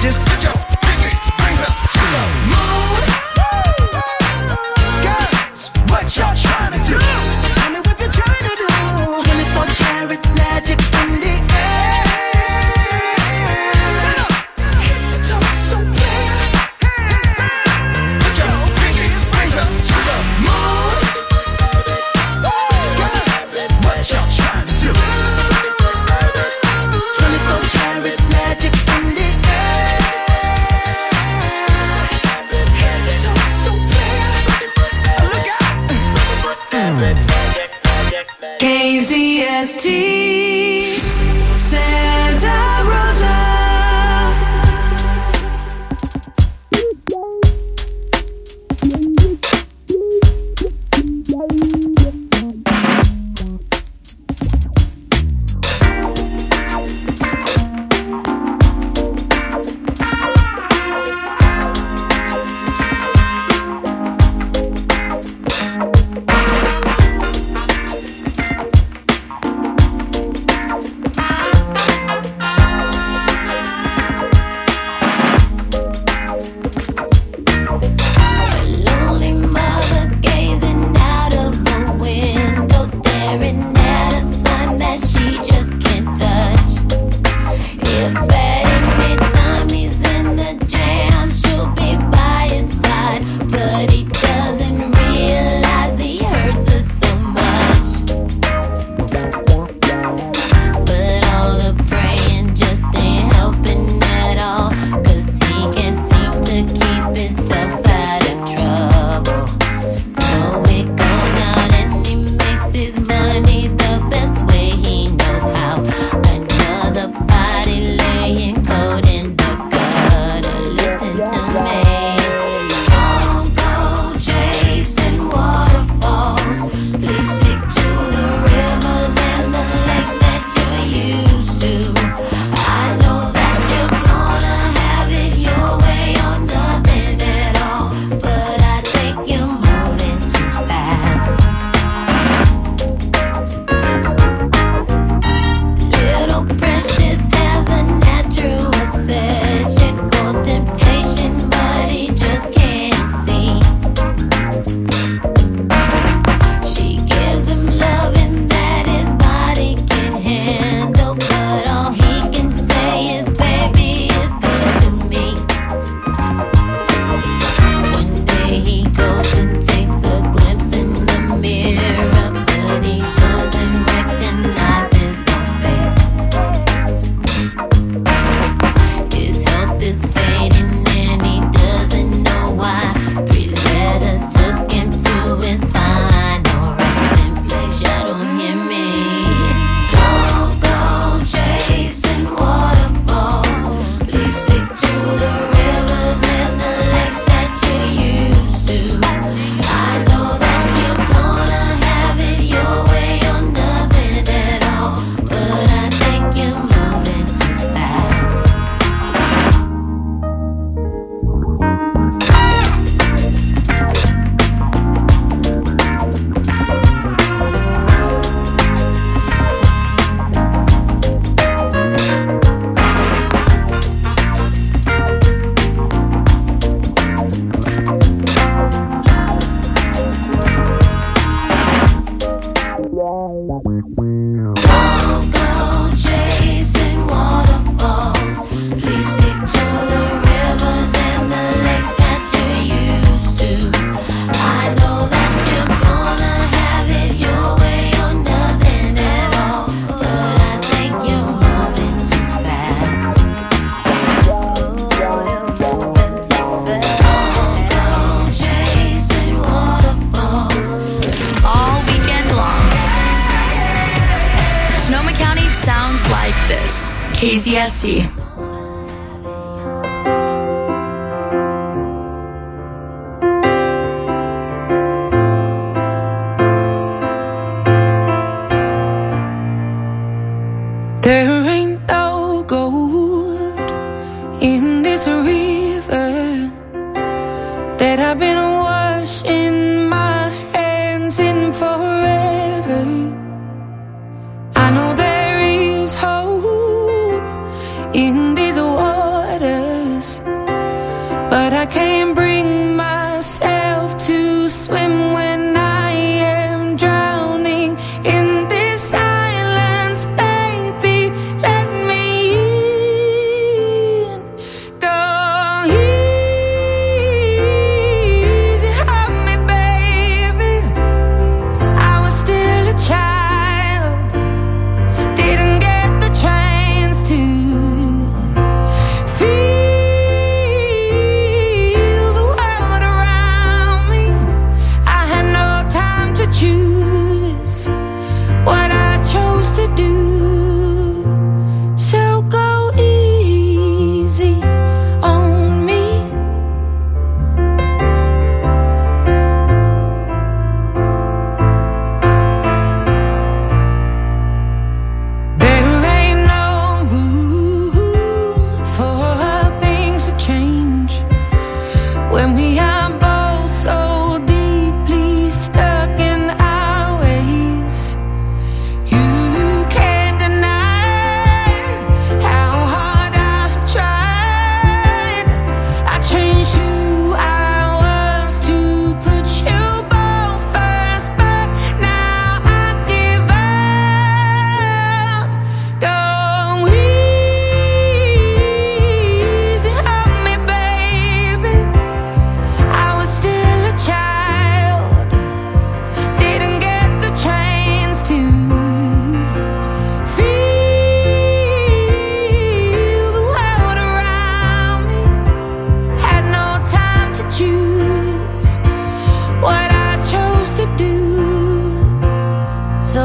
just put your pinky rings up to the moon. Girls, what y'all trying to do? Tell me what you're trying to do. 24 karat magic in the air. Head to toe, so clear. Put your pinky rings up to the moon. Girls, what y'all trying to do? 24 karat magic in the air. Head to toe, so clear. Look out. KZST Santa Rosa. KZST. There ain't no gold in this river that I've been washing my hands in forever. I know there is hope in these waters.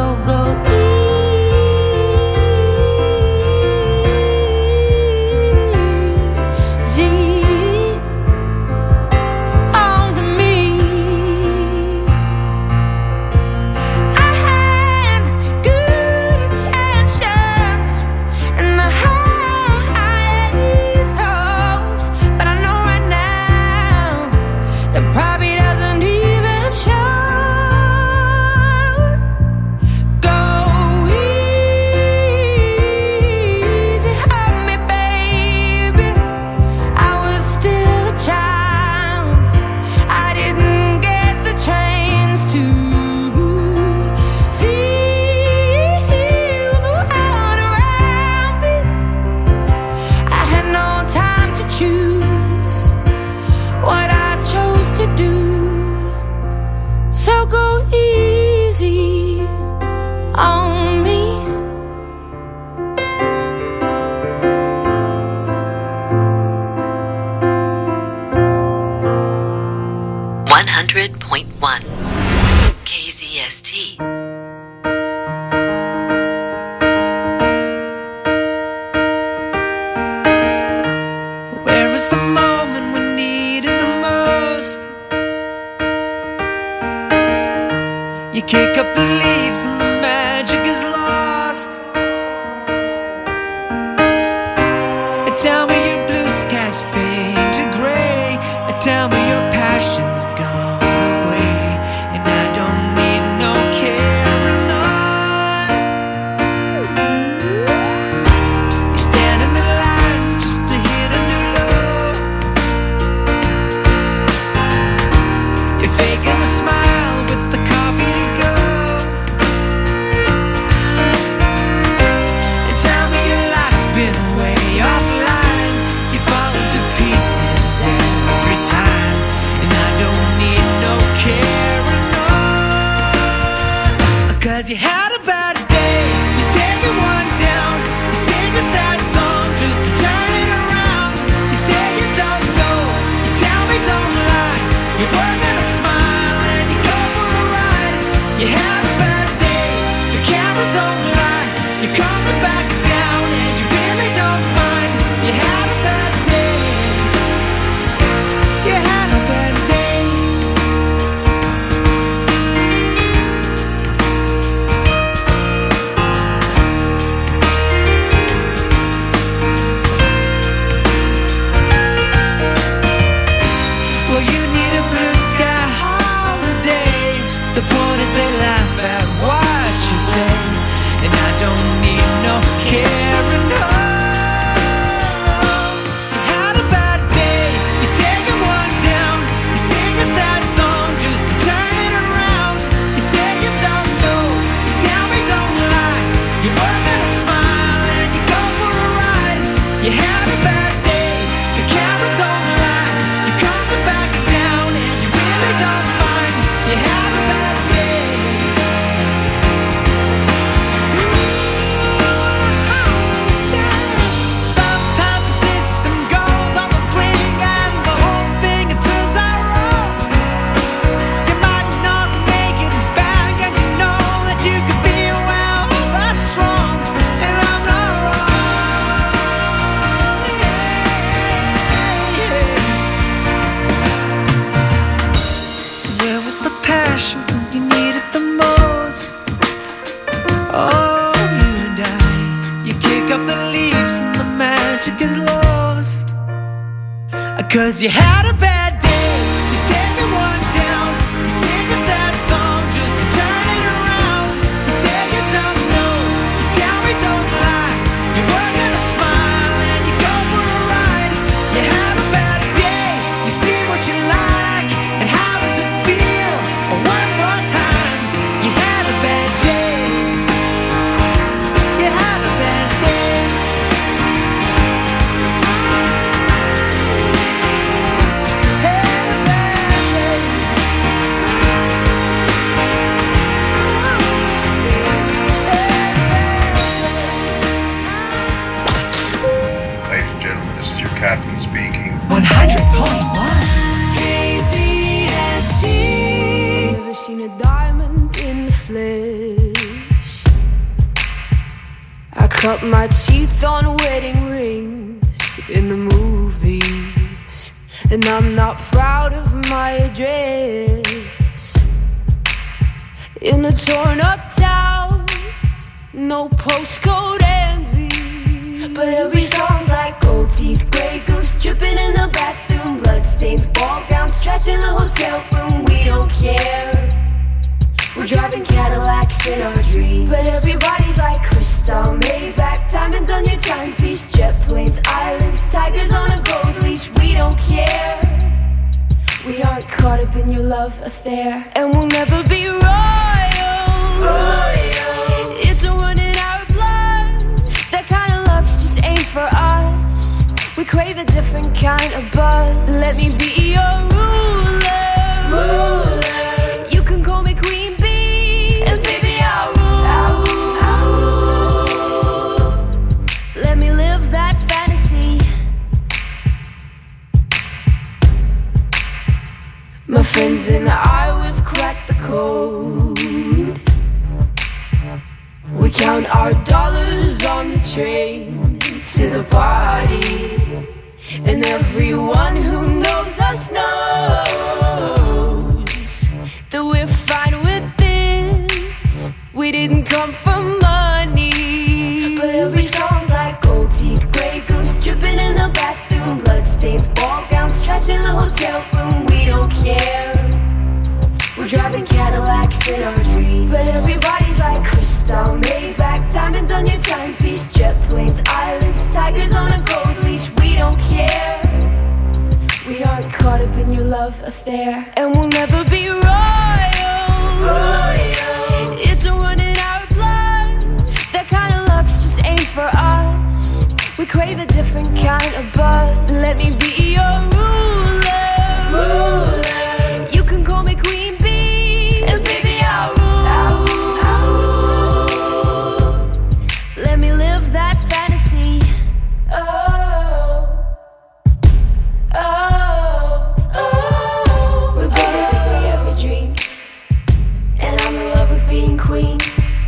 go easy on me. I had good intentions and the highest hopes, but I know right now that probably doesn't even show. Go easy on me, baby. I was still a child. I didn't get the chance to feel the world around me. I had no time to choose what I chose to do. So go easy on me. .1 KZST. Where is the moment we needed the most? You kick up the leaves and the magic is lost. Tell me your blue skies fade to gray. Tell me your passion's gone away, and I don't need no carrying on. You stand in the line just to hit a new low. You're faking a smile with the coffee to go. And tell me your life's been way offline. You fall into pieces every time, and I don't need no carrying on. 'Cause you had a bad day, you take it one down. You sing a sad song just to turn it around. You say you don't know, you tell me don't lie. You're working a smile and you go for a ride. You had a bad day, the camera don't lie. You're coming back down and you really don't mind. You had a bad day. You had a bad day. Well, you need a blue sky holiday. The point is they laugh at what you say, and I don't need no carrying on. You had a bad day, you take it one down. You sing a sad song just to turn it around. You say you don't know, you tell me don't lie. You're working a smile and you go for a ride. You had a bad day, the camera don't lie. You're coming back down and you really don't mind. You had a bad day. Sometimes the system goes on the blink and the whole thing it turns out wrong. You might not make it back and you know that you could be well, that's wrong, and I'm not wrong. Yeah. So where was the passion when you needed the most? Oh, you and I, you kick up the leaves and the magic is lost. 'Cause you had a bad day, you take it one down. You sing a sad song just to turn it around. You say you don't know, you tell me don't lie. You're working a smile and you go for a ride. You had a bad day, you see what you like, and how does it feel? One more time, you had a bad day. You had a bad day. cut my teeth on wedding rings in the movies, and I'm not proud of my address. In a torn up town, no postcode envy, but every song's like gold teeth, grey goose dripping in the bathroom, bloodstains, ball gowns, trash in the hotel room. We don't care. We're driving Cadillacs in our dreams, but everybody's like crystal, Maybach, diamonds on your timepiece, jet planes, islands, tigers on a gold leash. We don't care. We aren't caught up in your love affair, and we'll never be royals. It's a run in our blood. That kind of luck's just ain't for us. We crave a different kind of buzz. Let me be your ruler. You can call me Queen Bee, and baby I'll rule. Let me live that fantasy. My friends and I, we've cracked the code. We count our dollars on the train to the party, and everyone who knows us knows that we're fine with this. We didn't come for money, but every song's like gold teeth, grey goose dripping in the bathroom, bloodstains, ball gowns, trash in the hotel room. We don't care. We're driving Cadillacs in our dreams, but everybody's like crystal, Maybach, diamonds on your timepiece, jet planes, islands, tigers on a gold leash. We don't care. We aren't caught up in your love affair, and we'll never be royals. It's a run in our blood. That kind of luck's just ain't for us. We crave a different kind of buzz. Let me be your ruler. You can call me Queen Bee, and baby I'll rule. Let me live that fantasy. We're better than we ever dreamed, and I'm in love with being queen.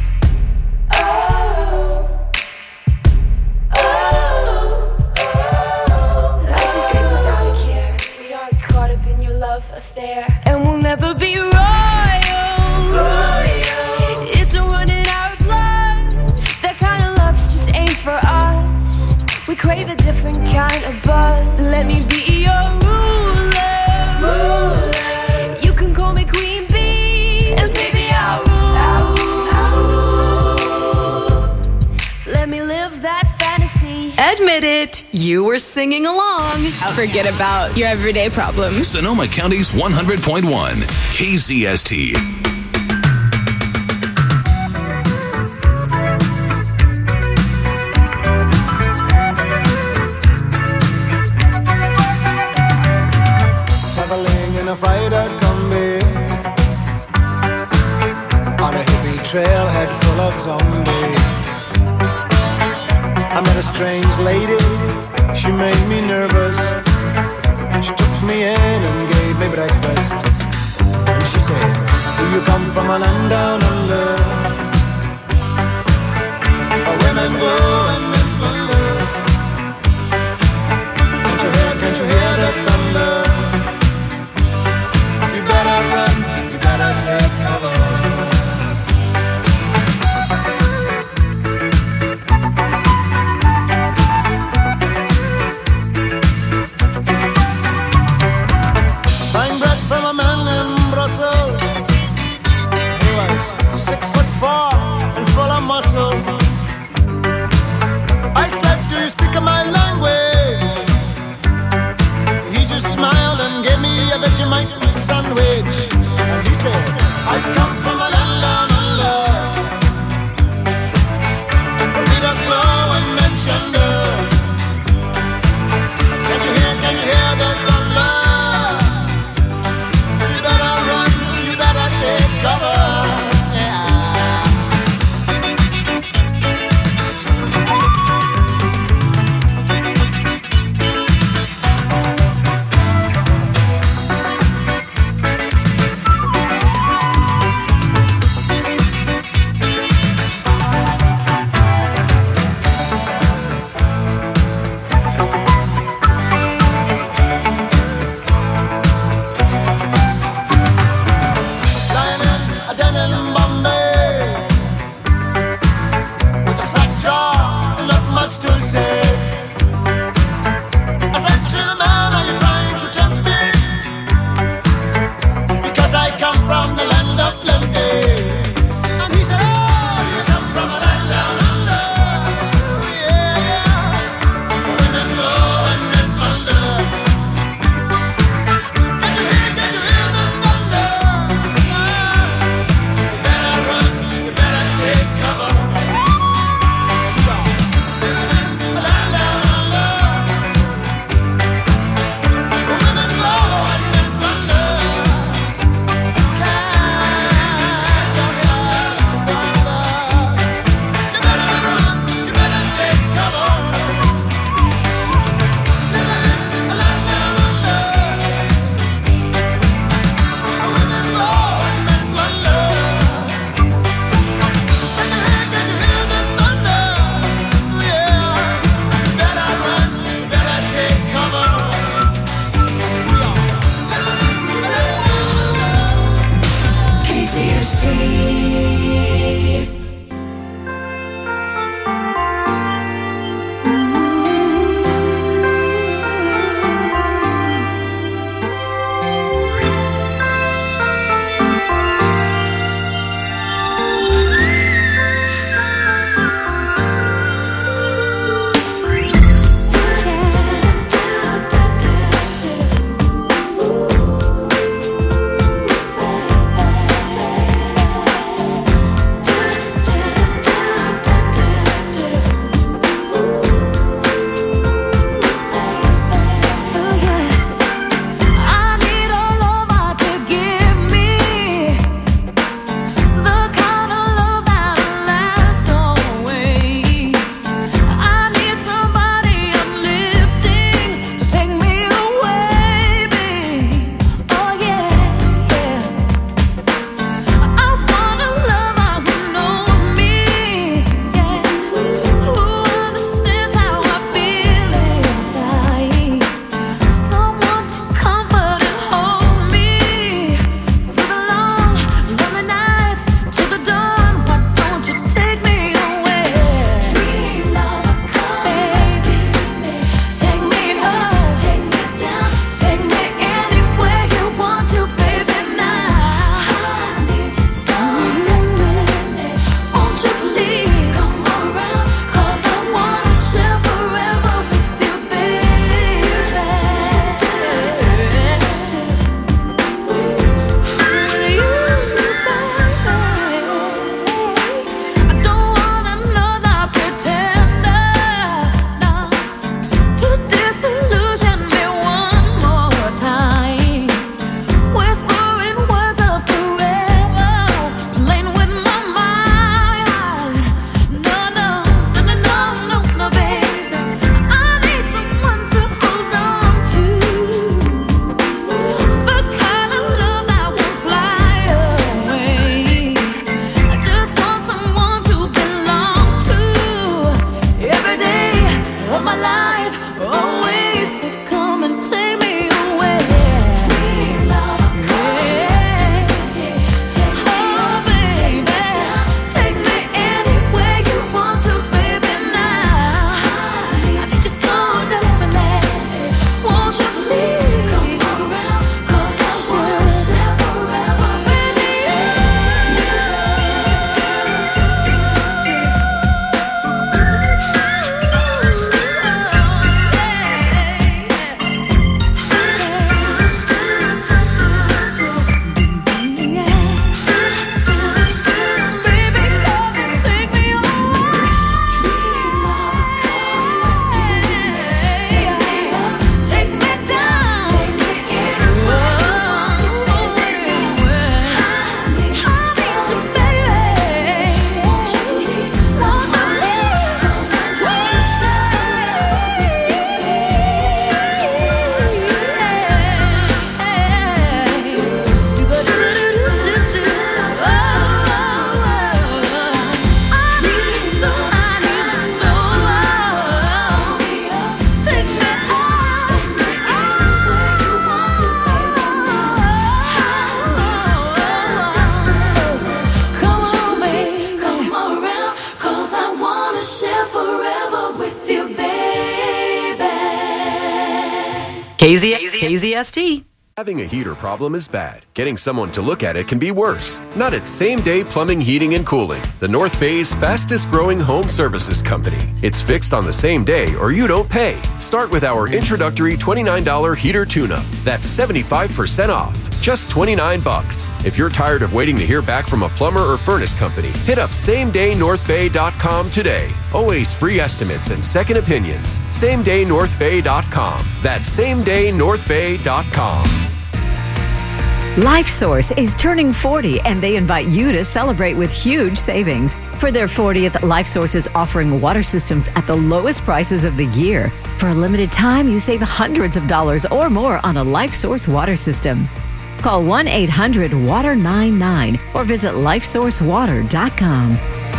Life is great without a care. We aren't caught up in your love affair, and we'll never be royals. It's a run in our blood. That kind of luck's just ain't for us. We crave a different kind of buzz. Let me be your ruler. You can call me Queen Bee, and baby I'll rule. Let me live that fantasy. Admit it, you were singing along. Forget about your everyday problems. Sonoma County's 100.1 KZST. Traveling in a fried-out Kombi on a hippie trailhead full of zombies. I met a strange lady, she made me nervous. She took me in and gave me breakfast, and she said, do you come from a land down under, where women go and men wonder? Can't you hear the thunder? You better run, you better take cover. Buying bread from a man in Brussels. He was 6'4" KZST. Having a heater problem is bad. Getting someone to look at it can be worse. Not at Same Day Plumbing, Heating, and Cooling, the North Bay's fastest growing home services company. It's fixed on the same day or you don't pay. Start with our introductory $29 heater tune-up. That's 75% off. Just $29. If you're tired of waiting to hear back from a plumber or furnace company, hit up SameDayNorthBay.com today. Always free estimates and second opinions. SameDayNorthBay.com. That's SameDayNorthBay.com. LifeSource is turning 40 and they invite you to celebrate with huge savings. For their 40th, LifeSource is offering water systems at the lowest prices of the year. For a limited time, you save hundreds of dollars or more on a LifeSource water system. Call 1-800-WATER-99 or visit LifeSourceWater.com.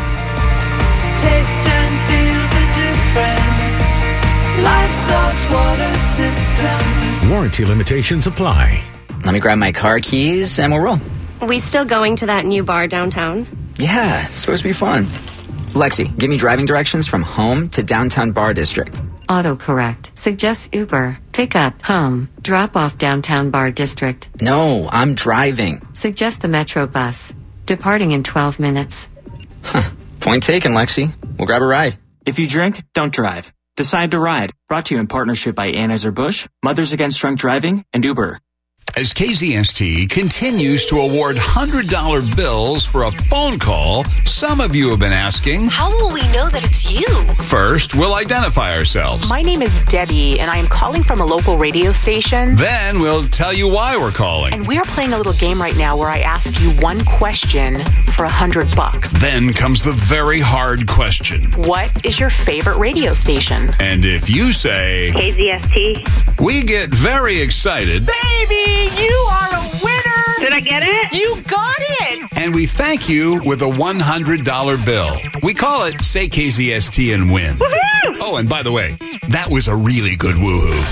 Taste and feel the difference. LifeSource water systems. Warranty limitations apply. Let me grab my car keys and we'll roll. We still going to that new bar downtown? Yeah, it's supposed to be fun. Lexi, give me driving directions from home to downtown bar district. Autocorrect. Suggest Uber. Pick up. Home. Drop off downtown bar district. No, I'm driving. Suggest the Metro bus. Departing in 12 minutes. Point taken, Lexi. We'll grab a ride. If you drink, don't drive. Decide to ride. Brought to you in partnership by Anheuser-Busch, Mothers Against Drunk Driving, and Uber. As KZST continues to award $100 bills for a phone call, some of you have been asking, how will we know that it's you? First, we'll identify ourselves. My name is Debbie, and I am calling from a local radio station. Then we'll tell you why we're calling. And we are playing a little game right now where I ask you one question for $100. Then comes the very hard question. What is your favorite radio station? And if you say KZST, we get very excited. Baby! You are a winner! Did I get it? You got it! And we thank you with a $100 bill. We call it Say KZST and Win. Woohoo! Oh, and by the way, that was a really good woohoo.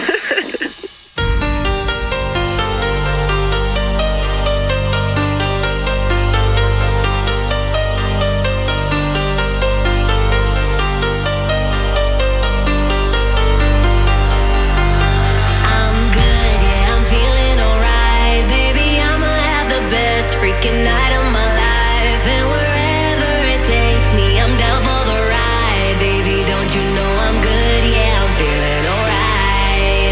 Night of my life, and wherever it takes me, I'm down for the ride. Baby, don't you know I'm good? Yeah, I'm feeling alright.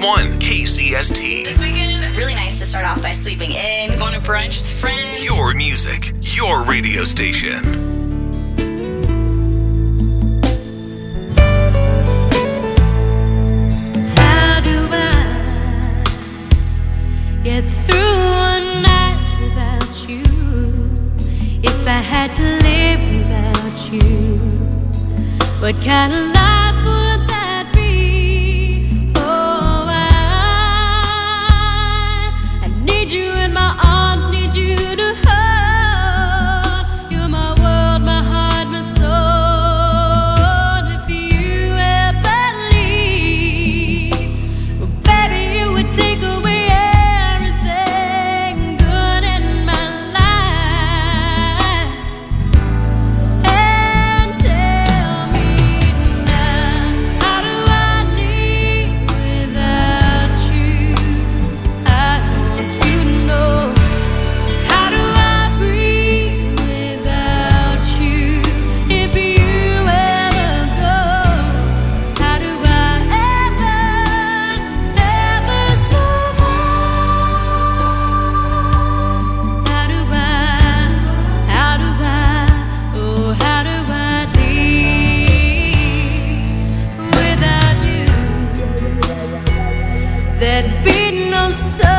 101.1 KZST. This weekend, really nice to start off by sleeping in, going to brunch with friends. Your music, your radio station. Get through one night without you. If I had to live without you, what kind of life would that be? Oh, I need you in my arms, need you to hold. You're my world, my heart, my soul. If you ever leave, well, baby, you would take away that beating on so